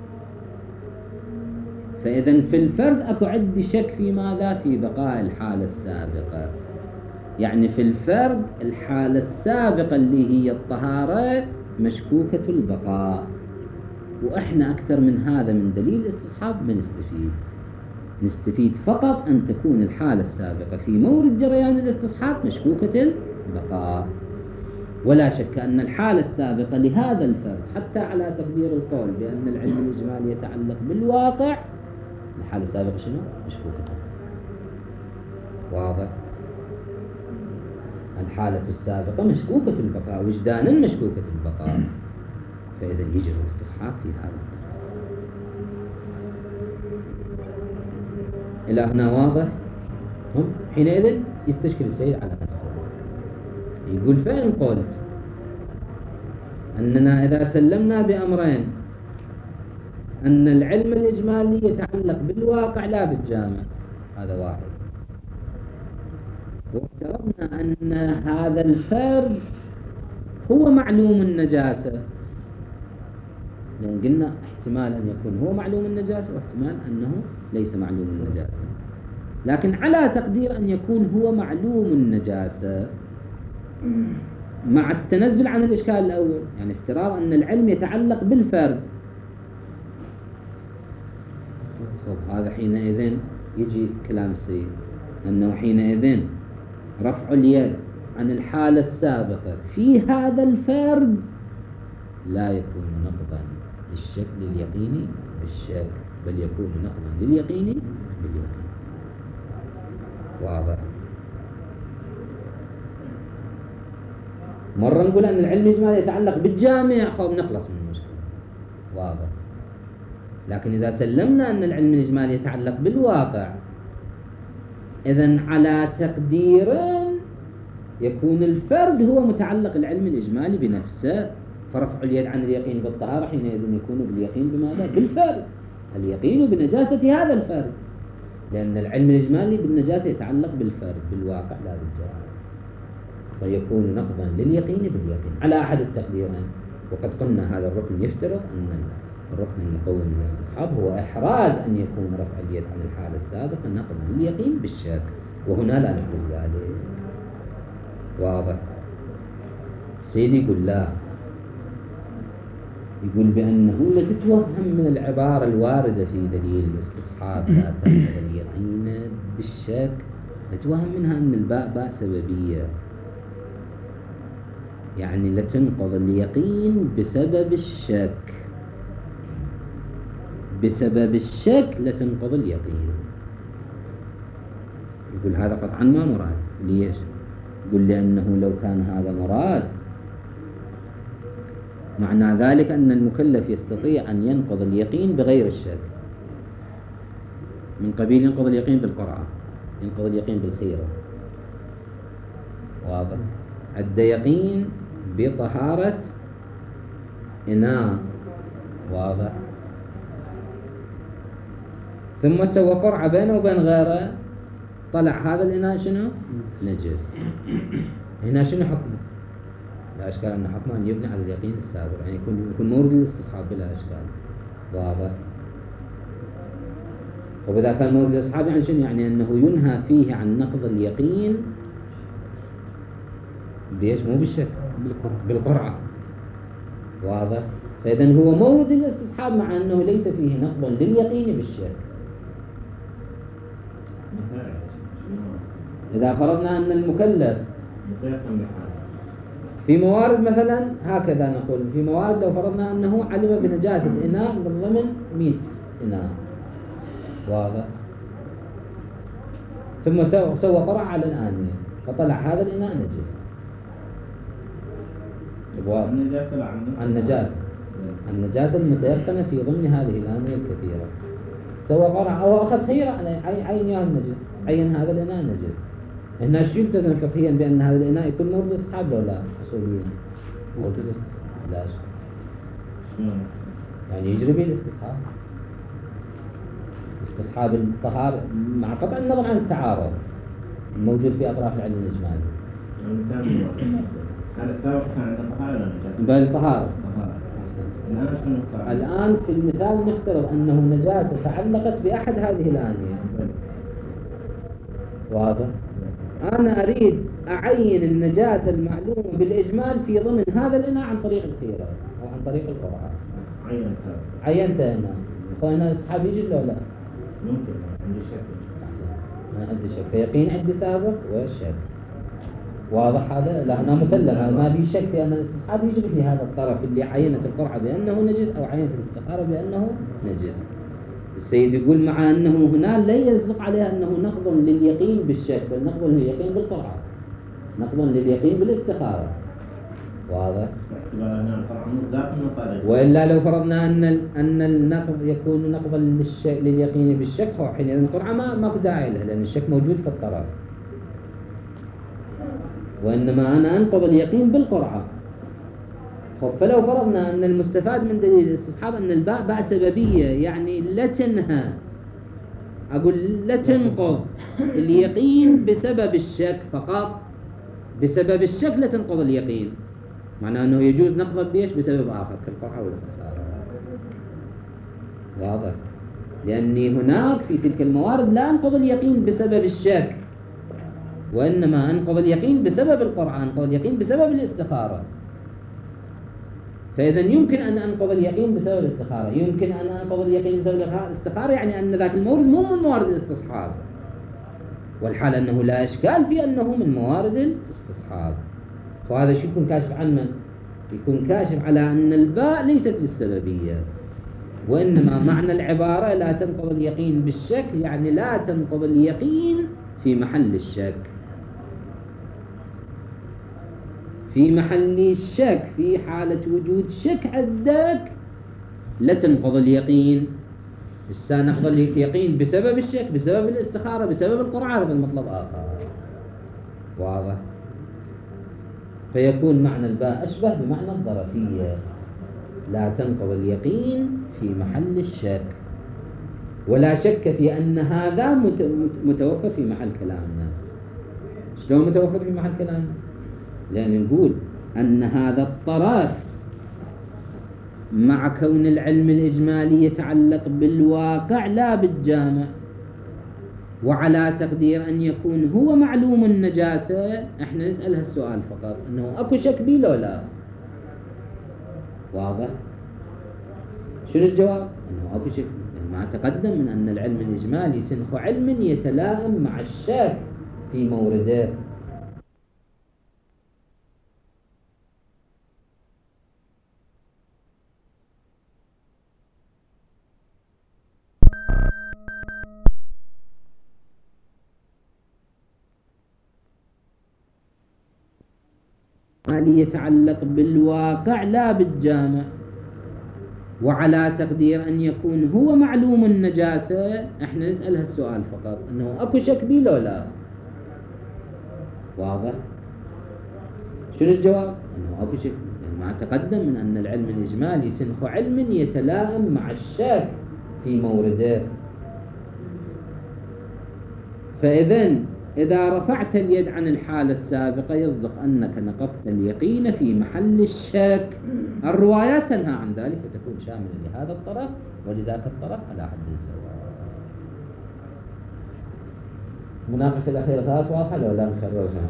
A: فإذا في الفرد أكو عندي شك في ماذا؟ في بقاء الحالة السابقة. يعني في الفرد الحالة السابقة اللي هي الطهارة مشكوكة البقاء، وإحنا أكثر من هذا من دليل الاستصحاب ما نستفيد. نستفيد فقط أن تكون الحالة السابقة في مورد جريان الاستصحاب مشكوكة البقاء. ولا شك أن الحالة السابقة لهذا الفرد حتى على تقدير القول بأن العلم الإجمالي يتعلق بالواقع، الحالة السابقة شنو؟ مشكوكة. واضح؟ الحالة السابقة مشكوكة البقاء، وجدانا مشكوكة البقاء، فإذا يجري الاستصحاب في هذا الطرف. إلى هنا واضح؟ هم حينئذ يستشكل السيد على نفسه، يقول فإن قلت أننا إذا سلمنا بأمرين، أن العلم الإجمالي يتعلق بالواقع لا بالجامع، هذا واحد. وافترضنا أن هذا الفرد هو معلوم النجاسة، لأن قلنا احتمال أن يكون هو معلوم النجاسة واحتمال أنه ليس معلوم النجاسة، لكن على تقدير أن يكون هو معلوم النجاسة مع التنزل عن الإشكال الأول، يعني افتراض أن العلم يتعلق بالفرد. طب هذا حينئذ يجي كلام السيد أنه حينئذ رفع اليد عن الحالة السابقة في هذا الفرد لا يكون نقضا للشك لليقين بالشك، بل يكون نقضا لليقين باليقين. واضح؟ مرة نقول أن العلم الإجمالي يتعلق بالجامع، خب نخلص من المشكلة. واضح؟ لكن إذا سلمنا أن العلم الإجمالي يتعلق بالواقع، إذن على تقدير يكون الفرد هو متعلق العلم الإجمالي بنفسه، فرفع اليد عن اليقين بالطهارة حينئذ يكون باليقين بماذا؟ بالفرد، اليقين بنجاسة هذا الفرد، لأن العلم الإجمالي بالنجاسة يتعلق بالفرد بالواقع لا بالجامع، فيكون نقضا لليقين باليقين على أحد التقديرين. وقد قلنا هذا الركن يفترض أن الركن المقوم للاستصحاب هو إحراز أن يكون رفع اليد عن الحالة السابقة نقضا لليقين بالشك، وهنا لا نحرز ذلك. واضح؟ سيدي يقول لا، يقول بأنه لا تتوهم من العبارة الواردة في دليل الاستصحاب لا تنقض اليقين بالشك، نتوهم منها أن الباء باء سببية، يعني لا تنقض اليقين بسبب الشك، بسبب الشك لا تنقض اليقين. يقول هذا قطعا ما مراد. ليش؟ يقول لأنه لو كان هذا مراد معنى ذلك أن المكلف يستطيع أن ينقض اليقين بغير الشك، من قبيل ينقض اليقين بالقرعة، ينقض اليقين بالخيرة. واضح؟ أدى يقين بطهارة إناء، واضح، ثم سوى قرعة بينه وبين غيره، طلع هذا الإناء شنو؟ نجس. هنا شنو حكمه؟ لا أشكال أن حكمه أن يبني على اليقين السابق، يعني يكون يكون مورد للاستصحاب بلا أشكال. واضح؟ وإذا كان مورد للاستصحاب يعني شنو؟ يعني أنه ينهى فيه عن نقض اليقين بيش؟ مو بالشك، بالقرعة. واضح؟ فإذن هو مورد للاستصحاب مع أنه ليس فيه نقض لليقين بالشك. إذا فرضنا أن المكلف في موارد مثلا هكذا نقول، في موارد لو فرضنا أنه علم بنجاسة إناء من ضمن مئة إناء، واضح، ثم سوى قرعة على الآنية فطلع هذا الإناء نجس. النجاسة النجاسة المتيقنة في ضمن هذه الآنية الكثيرة، سوى قرعة أو أخذ خيرة على عين ياه النجس، عين هذا الإناء نجس. هنا شو يلتزم فقهيا بأن هذا الإناء يكون مورد للاستصحاب ولا لا؟ أصوليا مورد للاستصحاب، لا شك. يعني يجري به الاستصحاب، استصحاب الطهارة مع قطع النظر عن التعارض الموجود في أطراف العلم الإجمالي.
C: هذا السابق كان عند الطهارة ولا نجاسة؟
A: بل طهارة.
C: الآن
A: الآن في المثال نفترض أنه نجاسة تعلقت بأحد هذه الآنية، واضح؟ أنا أريد أعين النجاسة المعلومة بالإجمال في ضمن هذا الإناء عن طريق الخيرة أو عن طريق القرعة.
C: عينتها
A: عينتها هنا، فهنا الأصحاب يجي ولا لا؟
C: ممكن عندي شك.
A: أحسن، أنا عندي شك، فيقين عندي سابق والشك. واضح هذا؟ لا أنا مسلم، هذا ما في شك في أن الاستصحاب يجري في هذا الطرف اللي عينت القرعة بأنه نجس أو عينت الاستخارة بأنه نجس. السيد يقول مع أنه هنا لا يصدق عليه أنه نقض لليقين بالشك، بل نقض لليقين بالقرعة، نقض لليقين بالاستخارة. واضح؟ وإلا لو فرضنا أن أن النقض يكون نقضا لليقين بالشك، حينئذ القرعة ما ماكو داعي لها لأن الشك موجود في الطرف، وإنما أنا أنقض اليقين بالقرعة. خب فلو فرضنا أن المستفاد من دليل الاستصحاب أن الباء باء سببية، يعني لا تنهى، أقول لا تنقض اليقين بسبب الشك فقط، بسبب الشك لا تنقض اليقين، معناه أنه يجوز نقضه بيش بسبب آخر كالقرعة والاستخارة. واضح؟ لأني هناك في تلك الموارد لا أنقض اليقين بسبب الشك، وإنما أنقض اليقين بسبب القرعة، أنقض اليقين بسبب الاستخارة. فإذا يمكن أن أنقض اليقين بسبب الاستخارة، يمكن أن أنقض اليقين بسبب الاستخارة، يعني أن ذاك المورد مو من موارد الاستصحاب، والحال أنه لا إشكال في أنه من موارد الاستصحاب. وهذا شو يكون كاشف عن من؟ يكون كاشف على أن الباء ليست للسببية، وإنما معنى العبارة لا تنقض اليقين بالشك، يعني لا تنقض اليقين في محل الشك، في محل الشك، في حالة وجود شك عندك لا تنقض اليقين. السا نقض اليقين بسبب الشك، بسبب الاستخارة، بسبب القرعة، هذا المطلب آخر. واضح؟ فيكون معنى الباء أشبه بمعنى الظرفية، لا تنقض اليقين في محل الشك، ولا شك في أن هذا متوفر في محل كلامنا. شلون متوفر في محل كلامنا؟ لأن نقول أن هذا الطرف مع كون العلم الإجمالي يتعلق بالواقع لا بالجامع، وعلى تقدير أن يكون هو معلوم النجاسة، احنا نسأل هالسؤال فقط، أنه أكو شك بي لو لا؟ واضح؟ شنو الجواب؟ أنه أكو شك، ما تقدم من أن العلم الإجمالي سنخ علم يتلائم مع الشك في مورده. يتعلق بالواقع لا بالجامع، وعلى تقدير أن يكون هو معلوم النجاسة، احنا نسأل هالسؤال فقط، أنه أكو شك بي لو لا؟ واضح؟ شنو الجواب؟ أنه أكو شك، ما تقدم من أن العلم الإجمالي سنخ علم يتلائم مع الشك في مورده. فإذن إذا رفعت اليد عن الحالة السابقة يصدق أنك نقضت اليقين في محل الشك. الروايات تنهى عن ذلك فتكون شاملة لهذا الطرف ولذاك الطرف على حد سواء. مناقشة الأخيرة ثلاث واضحة ولا نكررها؟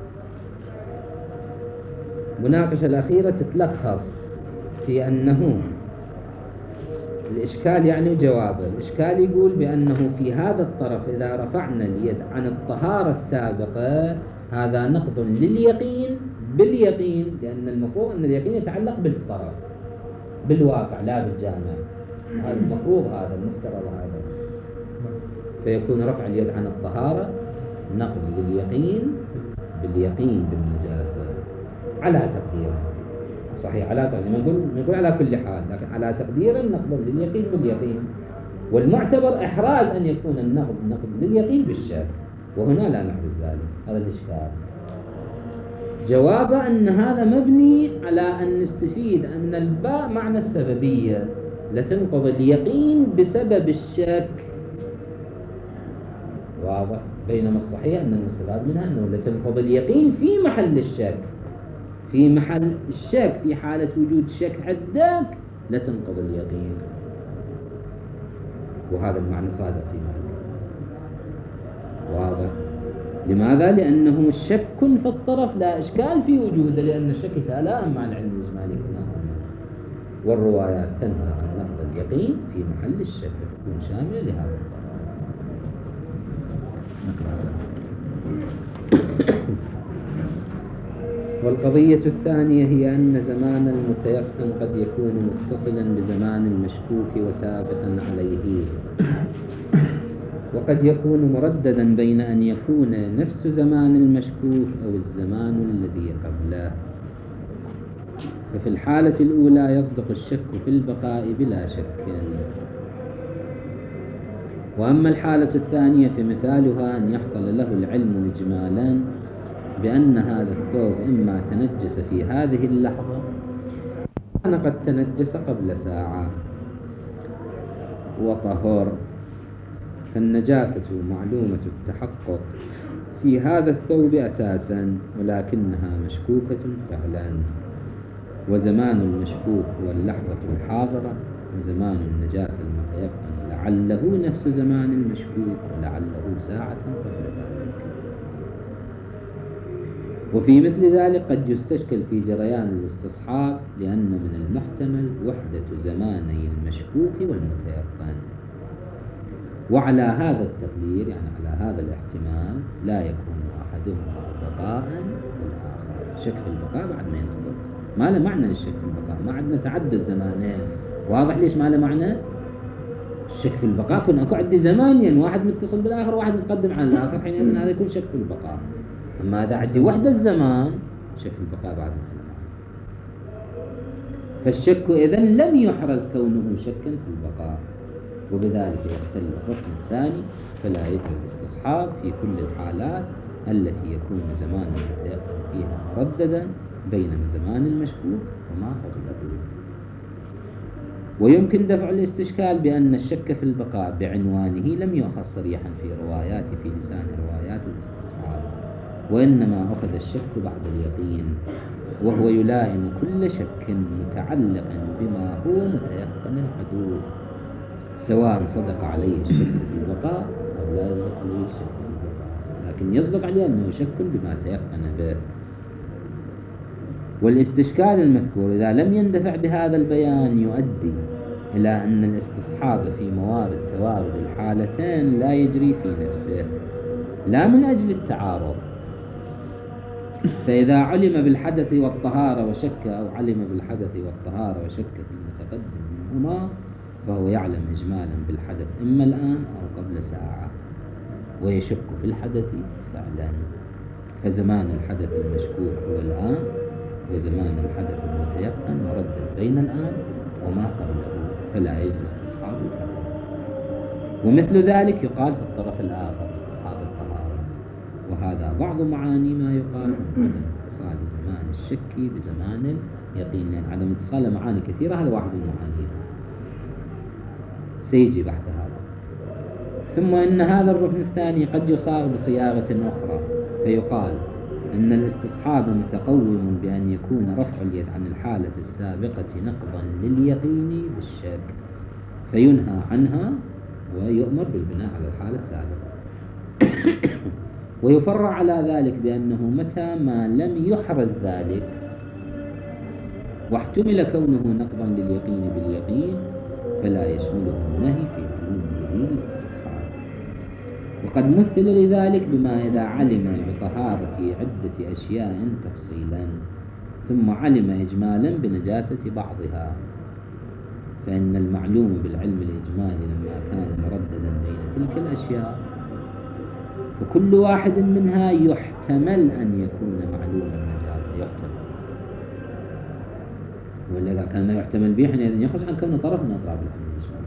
A: المناقشة الأخيرة تتلخص في أنه الإشكال يعني جوابه. الإشكال يقول بأنه في هذا الطرف إذا رفعنا اليد عن الطهارة السابقة هذا نقض لليقين باليقين، لأن المفروض أن اليقين يتعلق بالطرف بالواقع لا بالجامع، هذا المفروض، هذا المفترض هذا، فيكون رفع اليد عن الطهارة نقض لليقين باليقين بالنجاسة على تقديره. صحيح على تقدير، نقول نقول على كل حال، لكن على تقدير نقض لليقين باليقين، والمعتبر إحراز أن يكون النقض نقض لليقين بالشك، وهنا لا نحرز ذلك. هذا الإشكال. جوابه أن هذا مبني على أن نستفيد أن الباء معنى السببية، لتنقض اليقين بسبب الشك. واضح؟ بينما الصحيح أن المستفاد منها أنه لتنقض اليقين في محل الشك، في محل الشك، في حالة وجود شك عندك لا تنقض اليقين، وهذا المعنى صادق في معنى. واضح؟ لماذا؟ لأنه شك في الطرف لا إشكال في وجوده، لأن الشك يتلائم مع العلم الإجمالي كما والروايات تنهى عن نقض اليقين في محل الشك فتكون شاملة لهذا الطرف. والقضية الثانية هي أن زمان المتيقن قد يكون متصلا بزمان المشكوك وسابقا عليه، وقد يكون مرددا بين أن يكون نفس زمان المشكوك أو الزمان الذي قبله. ففي الحالة الأولى يصدق الشك في البقاء بلا شك، وأما الحالة الثانية فمثالها أن يحصل له العلم إجمالا بأن هذا الثوب إما تنجس في هذه اللحظة كان قد تنجس قبل ساعة وطهر، فالنجاسة معلومة التحقق في هذا الثوب أساسا، ولكنها مشكوكة فعلا. وزمان المشكوك هو اللحظة الحاضرة، وزمان النجاسة المتيقن لعله نفس زمان المشكوك ولعله ساعة قبل ذلك. وفي مثل ذلك قد يستشكل في جريان الاستصحاب، لأن من المحتمل وحدة زماني المشكوك والمتيقن. وعلى هذا التقدير، يعني على هذا الاحتمال، لا يكون أحدهما بقاء للآخر. شك في البقاء بعد ما يصدق، ما له معنى الشك في البقاء، ما عندنا تعدد زمانين. واضح ليش ما له معنى؟ الشك في البقاء كن أكو عندي زمانين، واحد متصل بالآخر وواحد متقدم على الآخر، حينئذ هذا يكون شك في البقاء. أما إذا عندي وحدة الزمان، شك في البقاء بعد ما له معنى. فالشك إذن لم يحرز كونه شكا في البقاء، وبذلك يختل الركن الثاني، فلا يجري الاستصحاب في كل الحالات التي يكون زمان المتيقن فيها مرددا بين زمان المشكوك وما قبله. ويمكن دفع الاستشكال بأن الشك في البقاء بعنوانه لم يؤخذ صريحا في روايات في لسان روايات الاستصحاب، وإنما أخذ الشك بعد اليقين، وهو يلائم كل شك متعلق بما هو متيقن الحدوث، سواء صدق عليه الشك في البقاء أو لا يصدق عليه الشك في البقاء، لكن يصدق عليه أنه شك بما تيقن به. والاستشكال المذكور إذا لم يندفع بهذا البيان يؤدي إلى أن الاستصحاب في موارد توارد الحالتين لا يجري في نفسه، لا من أجل التعارض. فإذا علم بالحدث والطهارة وشك، أو علم بالحدث والطهارة وشك في المتقدم منهما، فهو يعلم إجمالا بالحدث إما الآن أو قبل ساعة، ويشك في الحدث فعلا. فزمان الحدث المشكوك هو الآن، وزمان الحدث المتيقن مردد بين الآن وما قبله، فلا يجوز استصحاب الحدث. ومثل ذلك يقال في الطرف الآخر استصحاب الطهارة، وهذا بعض معاني ما يقال عن عدم اتصال زمان الشك بزمان اليقين، لأن عدم اتصال معاني كثيرة، هذا واحد من معانيها سيجي بعد هذا. ثم إن هذا الركن الثاني قد يصاغ بصياغة أخرى، فيقال إن الاستصحاب متقوم بأن يكون رفع اليد عن الحالة السابقة نقضا لليقين بالشك، فينهى عنها ويؤمر بالبناء على الحالة السابقة. ويفرع على ذلك بأنه متى ما لم يحرز ذلك واحتمل كونه نقضا لليقين باليقين، فلا يشمله النهي في علوم دليل الاستصحاب. وقد مثل لذلك بما إذا علم بطهارة عدة أشياء تفصيلا ثم علم إجمالا بنجاسة بعضها، فإن المعلوم بالعلم الإجمالي لما كان مرددا بين تلك الأشياء، فكل واحد منها يحتمل أن يكون معلوم النجاسة، يحتمل، ولذا كان ما يحتمل به حينئذ يخرج عن كونه طرف من أطراف العلم الإجمالي.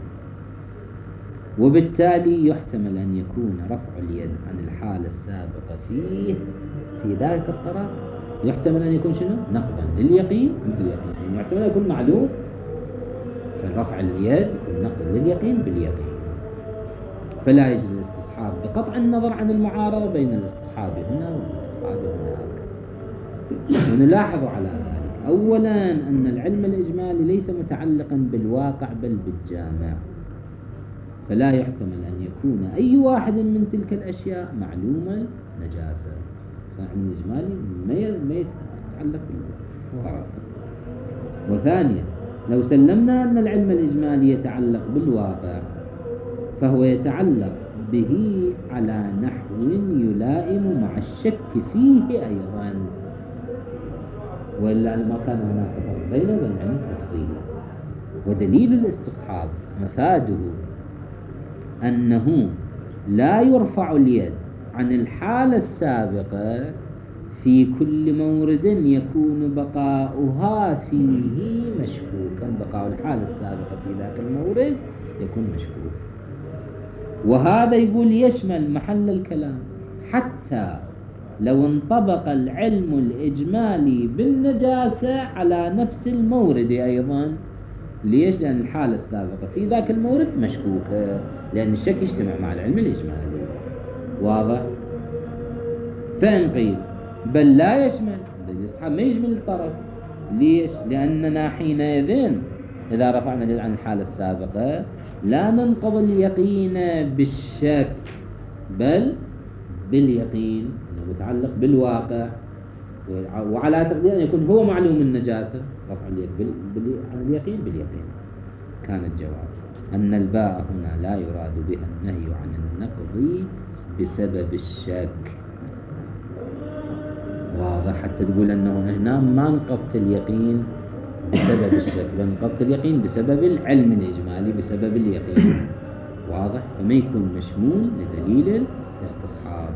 A: وبالتالي يحتمل أن يكون رفع اليد عن الحالة السابقة فيه في ذلك الطرف، يحتمل أن يكون شنو؟ نقضا لليقين باليقين، يعني يحتمل أن يكون معلوم، فالرفع اليد يكون نقضا لليقين باليقين. فلا يجري الاستصحاب بقطع النظر عن المعارضة بين الاستصحاب هنا والاستصحاب هناك. ونلاحظ على ذلك أولا أن العلم الإجمالي ليس متعلقا بالواقع بل بالجامع، فلا يحتمل أن يكون أي واحد من تلك الأشياء معلومة نجاسة. العلم الإجمالي ما يتعلق بالطرف. وثانيا لو سلمنا أن العلم الإجمالي يتعلق بالواقع، فهو يتعلق به على نحو يلائم مع الشك فيه أيضا، وإلا ما كان هناك فرق بينه وبين العلم التفصيلي. ودليل الاستصحاب مفاده أنه لا يرفع اليد عن الحالة السابقة في كل مورد يكون بقاؤها فيه مشكوكا، بقاء الحالة السابقة في ذاك المورد يكون مشكوك. وهذا يقول يشمل محل الكلام حتى لو انطبق العلم الإجمالي بالنجاسة على نفس المورد أيضا. ليش؟ لأن الحالة السابقة في ذاك المورد مشكوكة، لأن الشك يجتمع مع العلم الإجمالي. واضح؟ فإن قيل بل لا يشمل، الإسحاب ما يشمل الطرف. ليش؟ لأننا حينئذ إذا رفعنا عن الحالة السابقة لا ننقض اليقين بالشك، بل باليقين، أنه متعلق بالواقع، وعلى تقدير أن يكون هو معلوم النجاسة، رفع اليد عن اليقين باليقين. كان الجواب أن الباء هنا لا يراد بها النهي عن النقض بسبب الشك. واضح؟ حتى تقول أنه هنا ما انقضت اليقين بسبب الشك، بل انقضت اليقين بسبب العلم الإجمالي، بسبب اليقين. واضح؟ فما يكون مشمول لدليل الاستصحاب.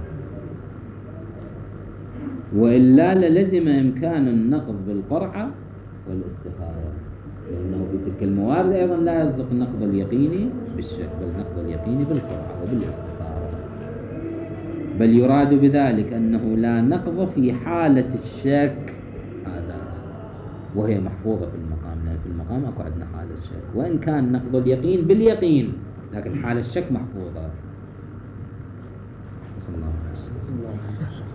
A: وإلا للزم إمكان النقض بالقرعة والاستخارة، لأنه في تلك الموارد أيضا لا يصدق النقض اليقيني بالشك، بل النقض اليقيني بالقرعة وبالاستخارة. بل يراد بذلك أنه لا نقض في حالة الشك، هذا وهي محفوظة في المقام، لأن في المقام أكو عندنا حالة الشك، وإن كان نقض اليقين باليقين لكن حالة الشك محفوظة. صلى الله عليه وسلم.